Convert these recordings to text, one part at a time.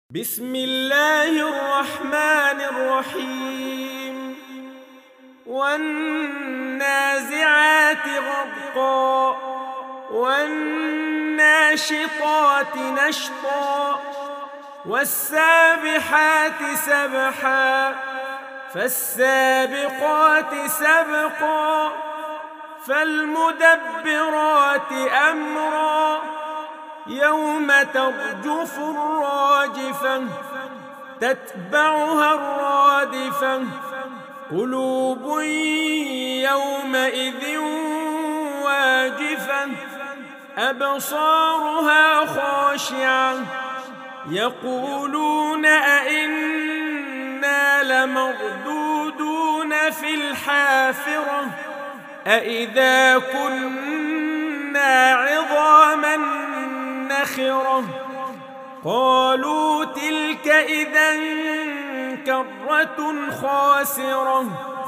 بسم الله الرحمن الرحيم والنازعات غرقا والناشطات نشطا والسابحات سبحا فالسابقات سبقا فالمدبرات أمرا يوم ترجف الراجفة تتبعها الرادفة قلوب يومئذ واجفة أبصارها خاشعة يقولون أئنا لمردودون في الحافرة أئذا كنا عظاما نخرة قالوا تلك إذا كرة خاسرة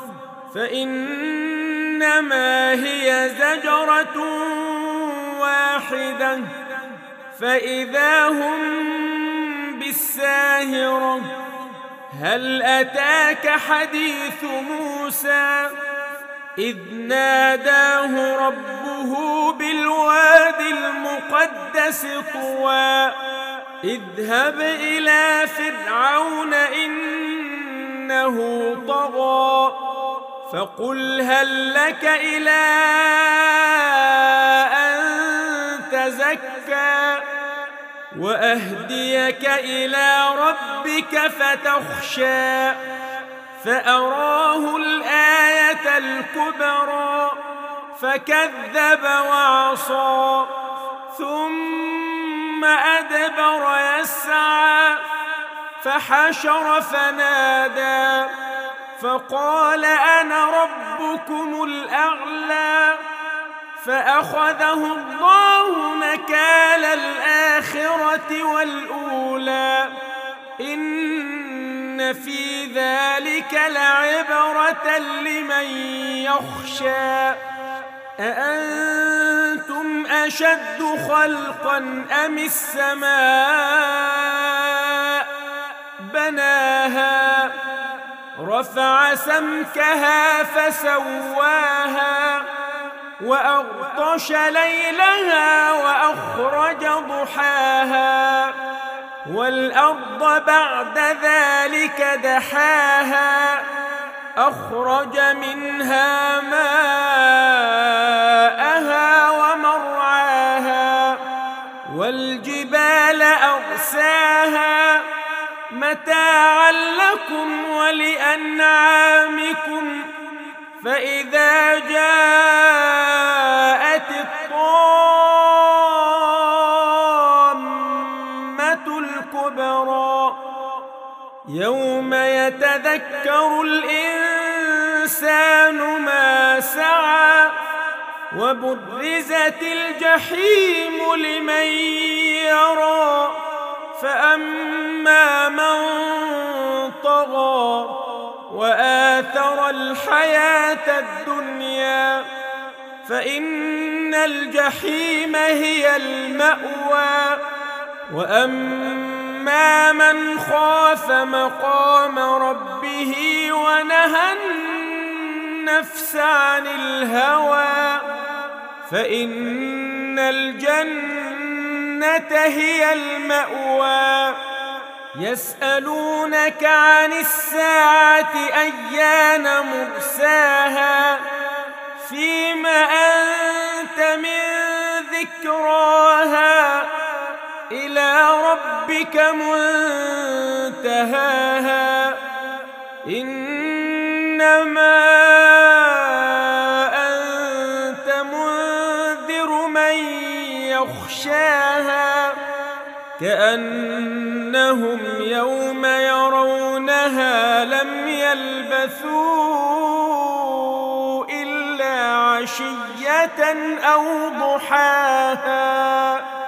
فإنما هي زجرة واحدة فإذا هم بالساهرة هل أتاك حديث موسى إذ ناداه ربه بالواد المقدس طوى اذهب إلى فرعون إنه طغى فقل هل لك إلى أن تزكى وأهديك إلى ربك فتخشى فأراه الآية الكبرى فكذب وعصى ثم أدبر يسعى فحشر فنادى فقال أنا ربكم الأعلى فأخذه الله نكال الآخرة والأولى إن في ذلك لعبرة لمن يخشى أأنتم أشد خلقا أم السماء بناها رفع سمكها فسواها وأغطش ليلها وأخرج ضحاها والأرض بعد ذلك دحاها أخرج منها ماءها ومرعاها والجبال أرساها متاعا لكم ولأنعامكم فإذا جاءت الطامة الكبرى يوم يتذكر الإنسان ما سعى وبرزت الجحيم لمن يرى فأما من طغى وآثر الحياة الدنيا فإن الجحيم هي المأوى وأما من خاف مقام ربه ونهى النفس عن الهوى فإن الجنة هي المأوى يسألونك عن الساعة أيان مرساها فيم أنت من ذكراها إلى ربك منتهاها إنما أنت منذر من يخشاها كأنهم يوم يرونها لم يلبثوا إلا عشية أو ضحاها